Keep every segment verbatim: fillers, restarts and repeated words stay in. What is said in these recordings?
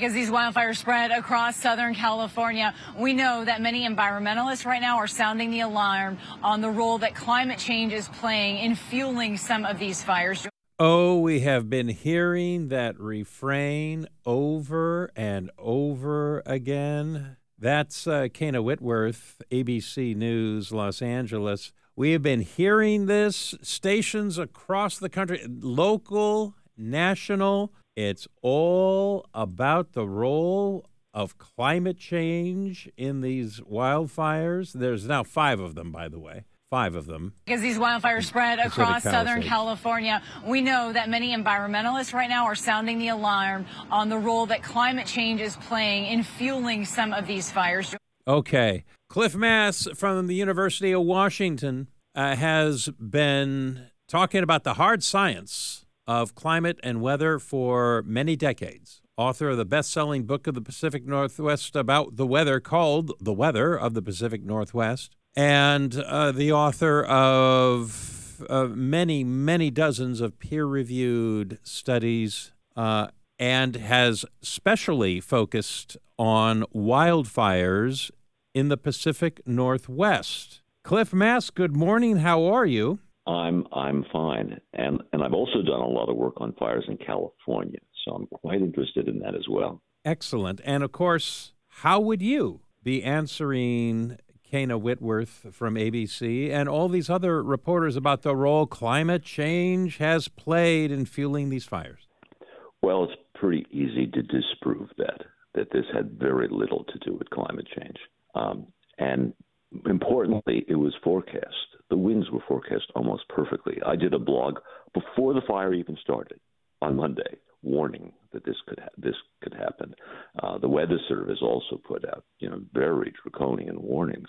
As these wildfires spread across Southern California, we know that many environmentalists right now are sounding the alarm on the role that climate change is playing in fueling some of these fires. Oh, we have been hearing that refrain over and over again. That's uh, Kayna Whitworth, A B C News, Los Angeles. We have been hearing this, stations across the country, local, national. It's all about the role of climate change in these wildfires. There's now five of them, by the way. Five of them. As these wildfires spread across Southern California, we know that many environmentalists right now are sounding the alarm on the role that climate change is playing in fueling some of these fires. Okay. Cliff Mass from the University of Washington uh, has been talking about the hard science of climate and weather for many decades. Author of the best-selling book of the Pacific Northwest about the weather called The Weather of the Pacific Northwest. And uh, the author of uh, many, many dozens of peer-reviewed studies uh, and has specially focused on wildfires in the Pacific Northwest. Cliff Mass, good morning. How are you? I'm I'm fine, and and I've also done a lot of work on fires in California, so I'm quite interested in that as well. Excellent. And of course, how would you be answering Kayna Whitworth from A B C and all these other reporters about the role climate change has played in fueling these fires? Well, it's pretty easy to disprove that, that this had very little to do with climate change. Um, and importantly, it was forecast. The winds were forecast almost perfectly. I did a blog before the fire even started on Monday, warning that this could ha- this could happen. Uh, the Weather Service also put out, you know, very draconian warnings,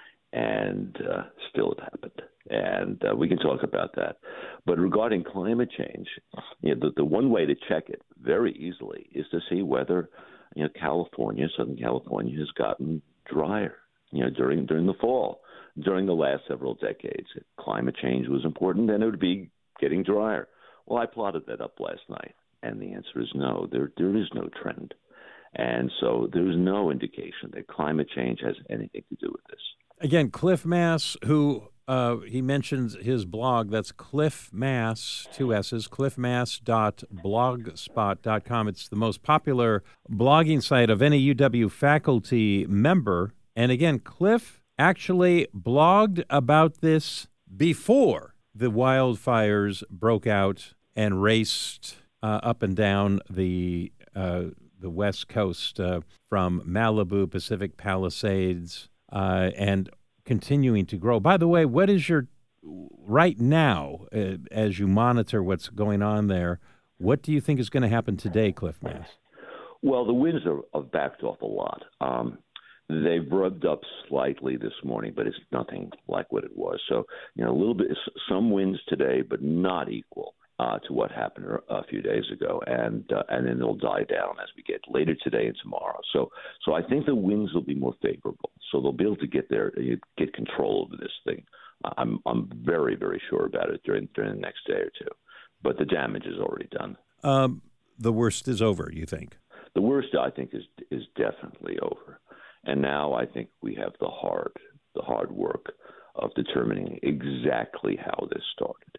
and uh, still it happened. And uh, we can talk about that. But regarding climate change, you know, the, the one way to check it very easily is to see whether, you know, California, Southern California, has gotten drier. You know, during during the fall, during the last several decades, if climate change was important, then it would be getting drier. Well, I plotted that up last night, and the answer is no. There there is no trend, and so there is no indication that climate change has anything to do with this. Again, Cliff Mass, who uh, he mentions his blog. That's Cliff Mass, two S's, cliff mass dot blogspot dot com. It's the most popular blogging site of any U W faculty member. And again, Cliff actually blogged about this before the wildfires broke out and raced uh, up and down the uh, the West Coast uh, from Malibu, Pacific Palisades, uh, and continuing to grow. By the way, what is your, right now, uh, as you monitor what's going on there, what do you think is going to happen today, Cliff Mass? Well, the winds are, are backed off a lot. Um, They've revved up slightly this morning, but it's nothing like what it was. So, you know, a little bit, some winds today, but not equal uh, to what happened a few days ago. And uh, and then they'll die down as we get later today and tomorrow. So, so I think the winds will be more favorable. So they'll be able to get there, get control over this thing. I'm I'm very very sure about it during during the next day or two. But the damage is already done. Um, the worst is over, you think? The worst, I think, is is definitely over. And now I think we have the hard, the hard work of determining exactly how this started.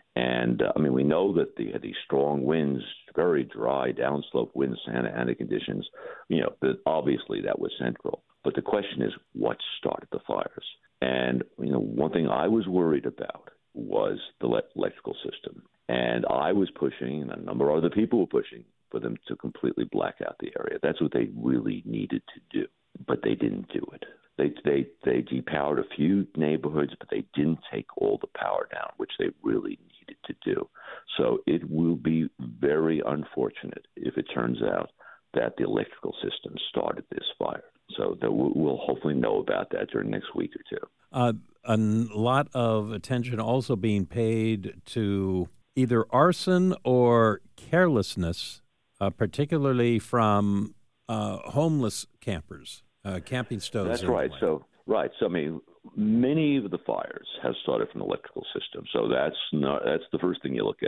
And uh, I mean, we know that the these strong winds, very dry downslope winds, Santa Ana conditions. You know, that obviously that was central. But the question is, what started the fires? And you know, one thing I was worried about was the le- electrical system, and I was pushing, and a number of other people were pushing for them to completely black out the area. That's what they really needed to do. But they didn't do it. They they they depowered a few neighborhoods, but they didn't take all the power down, which they really needed to do. So it will be very unfortunate if it turns out that the electrical system started this fire. So that we'll, we'll hopefully know about that during the next week or two. Uh, a lot of attention also being paid to either arson or carelessness, uh, particularly from uh, homeless campers. Uh, camping stoves. That's right. So, right. So, I mean, many of the fires have started from the electrical system. So that's not, that's the first thing you look at.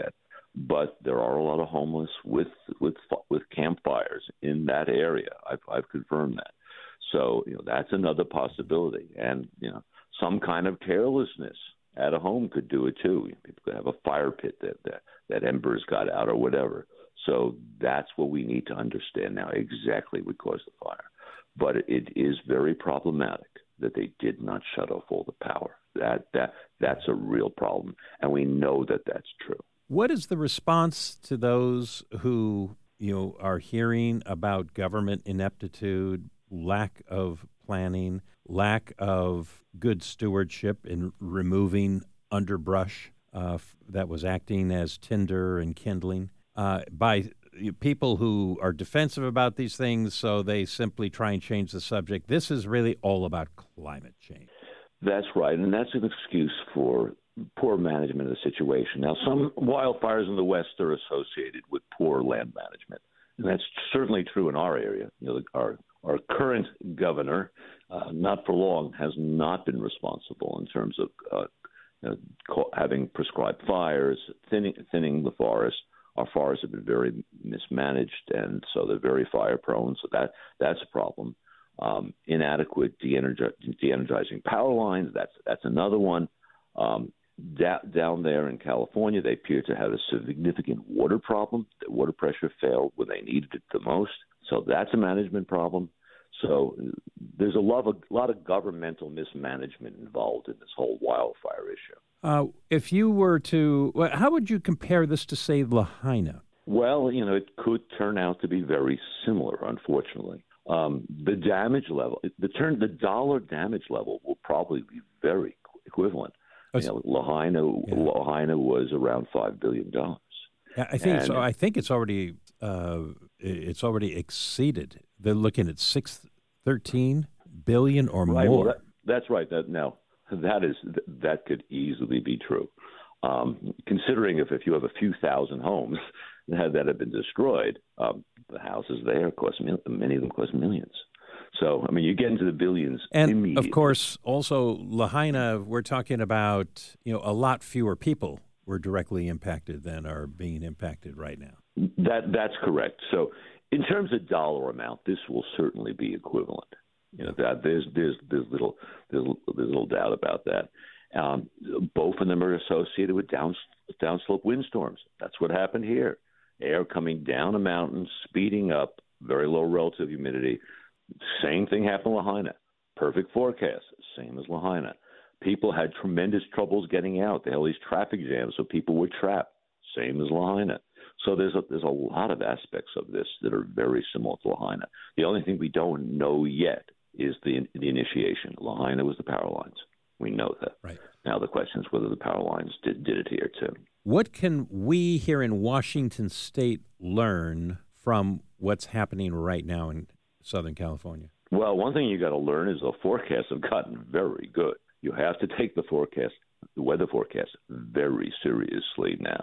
but there are a lot of homeless with with with campfires in that area. I've I've confirmed that. So you know that's another possibility, and you know some kind of carelessness at a home could do it too. People could have a fire pit that that, that embers got out or whatever. So that's what we need to understand now exactly what caused the fire. But it is very problematic that they did not shut off all the power. That that that's a real problem, and we know that that's true. What is the response to those who, you know, are hearing about government ineptitude, lack of planning, lack of good stewardship in removing underbrush uh, that was acting as tinder and kindling uh, by people who are defensive about these things, so they simply try and change the subject? This is really all about climate change. That's right, and that's an excuse for poor management of the situation. Now, some wildfires in the West are associated with poor land management, and that's certainly true in our area. You know, our our current governor, uh, not for long, has not been responsible in terms of uh, you know, having prescribed fires, thinning, thinning the forest. Our forests have been very mismanaged, and so they're very fire prone. So that that's a problem. Um, inadequate de-energi- de-energizing power lines. That's that's another one. Um, da- down there in California, they appear to have a significant water problem. The water pressure failed when they needed it the most. So that's a management problem. So there's a lot of, a lot of governmental mismanagement involved in this whole wildfire issue. Uh, if you were to, well, how would you compare this to, say, Lahaina? Well, you know, it could turn out to be very similar, unfortunately. Um, the damage level, the turn, the dollar damage level will probably be very equivalent. You know, Lahaina, yeah. Lahaina was around five billion dollars. Yeah, I think and, so. I think it's already uh, it's already exceeded. They're looking at six thirteen billion or right, more. Well, that, that's right. That now that is that could easily be true. Um, considering if, if you have a few thousand homes that, that have been destroyed, um, the houses there cost many of them cost millions. So, I mean, you get into the billions and immediately. Of course, also Lahaina, we're talking about, you know, a lot fewer people were directly impacted than are being impacted right now. That that's correct. So, in terms of dollar amount, this will certainly be equivalent. You know, that there's there's there's little there's, there's little doubt about that. Um, both of them are associated with down downslope windstorms. That's what happened here. Air coming down a mountain, speeding up, very low relative humidity. Same thing happened in Lahaina. Perfect forecast, same as Lahaina. People had tremendous troubles getting out. They had all these traffic jams, so people were trapped. Same as Lahaina. So there's a, there's a lot of aspects of this that are very similar to Lahaina. The only thing we don't know yet is the the initiation. Lahaina was the power lines. We know that. Right. Now the question is whether the power lines did, did it here too. What can we here in Washington State learn from what's happening right now in Southern California? Well, one thing you got to learn is the forecasts have gotten very good. You have to take the forecast, the weather forecast, very seriously now.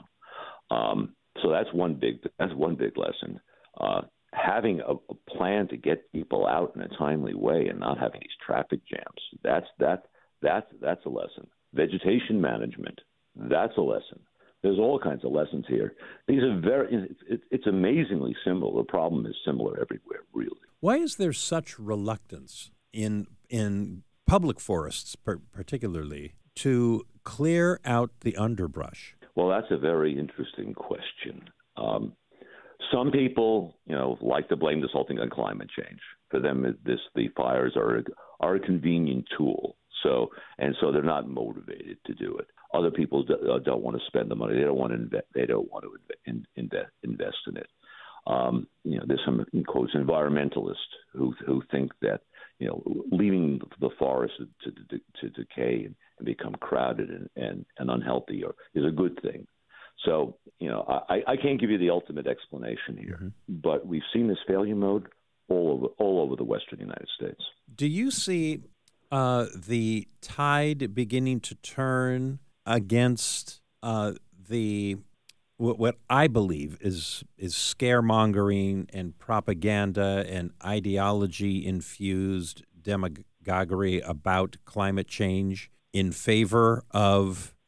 Um, so that's one big that's one big lesson. Uh, having a, a plan to get people out in a timely way and not having these traffic jams. That's that that's that's a lesson. Vegetation management. That's a lesson. There's all kinds of lessons here. These are very. It's, it's amazingly similar. The problem is similar everywhere, really. Why is there such reluctance in in public forests, per, particularly, to clear out the underbrush? Well, that's a very interesting question. Um, some people, you know, like to blame this whole thing on climate change. For them, this the fires are are a convenient tool. So and so they're not motivated to do it. Other people do, uh, don't want to spend the money. They don't want to invest. They don't want to inve- in, invest invest in it. Um, you know, there's some in quotes environmentalists who who think that you know leaving the forest to to, to decay and, and become crowded and, and, and unhealthy or, is a good thing. So you know, I, I can't give you the ultimate explanation here, mm-hmm. but we've seen this failure mode all over all over the Western United States. Do you see uh, the tide beginning to turn against uh, the what, what I believe is is scaremongering and propaganda and ideology infused demagoguery about climate change in favor of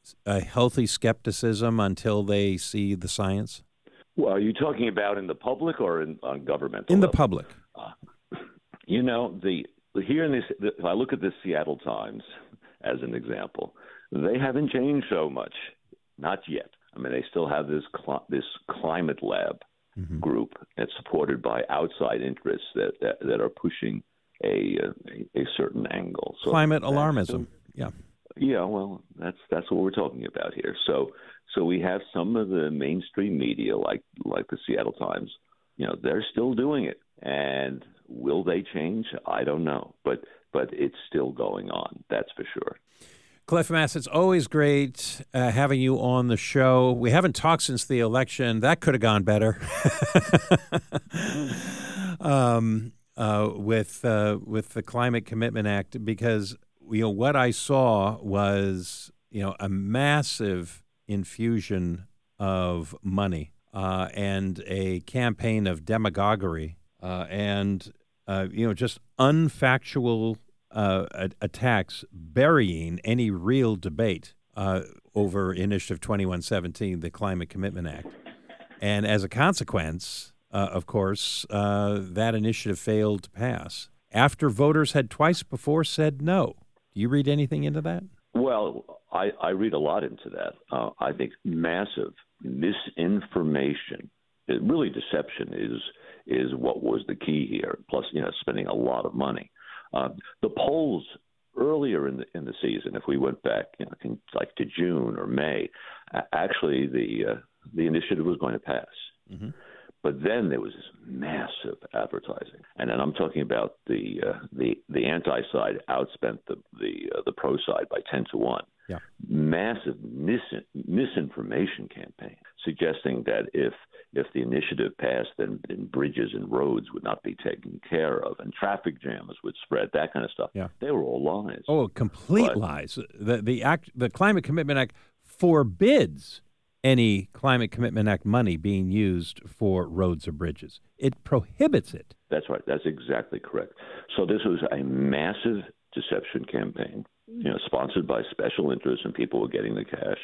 a healthy skepticism until they see the science? Well, are you talking about in the public or in on governmental In the level? public. Uh, you know, the here in this, if I look at the Seattle Times as an example, they haven't changed so much, not yet. I mean, they still have this cl- this climate lab mm-hmm. group that's supported by outside interests that that, that are pushing a, a a certain angle. So climate alarmism. Yeah. Yeah, well, that's that's what we're talking about here. So, so we have some of the mainstream media, like like the Seattle Times. You know, they're still doing it, and will they change? I don't know, but but it's still going on. That's for sure. Cliff Mass, it's always great uh, having you on the show. We haven't talked since the election. That could have gone better. um, uh, with uh, with the Climate Commitment Act, because you know what I saw was you know a massive infusion of money uh, and a campaign of demagoguery uh, and uh, you know just unfactual uh, attacks burying any real debate uh, over Initiative twenty-one seventeen, the Climate Commitment Act, and as a consequence, uh, of course, uh, that initiative failed to pass after voters had twice before said no. Do you read anything into that? Well, I, I read a lot into that. Uh, I think massive misinformation, it, really deception is is what was the key here. Plus, you know, spending a lot of money. Uh, the polls earlier in the in the season, if we went back, you know, in, like to June or May, actually the uh, the initiative was going to pass. Mm-hmm. But then there was this massive advertising, and then I'm talking about the uh, the the anti side outspent the the uh, the pro side by ten to one. Yeah, massive mis- misinformation campaign suggesting that if if the initiative passed, then, then bridges and roads would not be taken care of, and traffic jams would spread. That kind of stuff. Yeah, they were all lies. Oh, complete but, lies. The the act, the Climate Commitment Act forbids any Climate Commitment Act money being used for roads or bridges. It prohibits it. That's right. That's exactly correct. So this was a massive deception campaign, you know, sponsored by special interests, and people were getting the cash.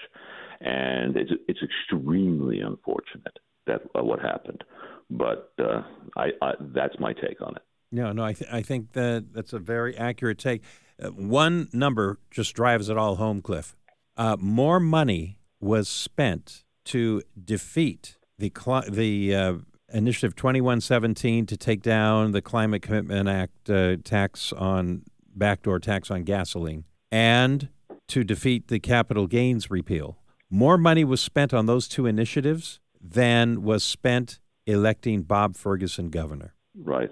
And it's it's extremely unfortunate that uh, what happened. But uh, I, I that's my take on it. No, no, I th- I think that that's a very accurate take. Uh, one number just drives it all home, Cliff. Uh, more money was spent to defeat the cl- the uh, Initiative twenty-one seventeen to take down the Climate Commitment Act uh, tax on backdoor tax on gasoline, and to defeat the capital gains repeal. More money was spent on those two initiatives than was spent electing Bob Ferguson governor. Right.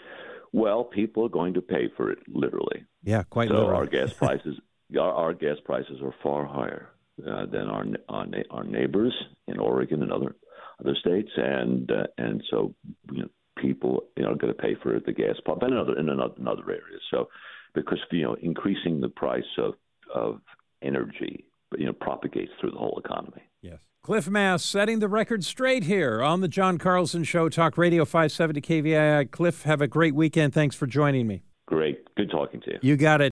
Well, people are going to pay for it, literally. Yeah, quite so literally. our gas prices, our, our gas prices are far higher Uh, than our our, our neighbors in Oregon and other other states, and uh, and so you know, people you know are going to pay for the gas pump and in other in another, in other areas. So because you know increasing the price of of energy you know propagates through the whole economy. Yes. Cliff Mass setting the record straight here on the John Carlson Show, Talk Radio five seventy K V I I. Cliff, have a great weekend. Thanks for joining me. Great. Good talking to you. You got it.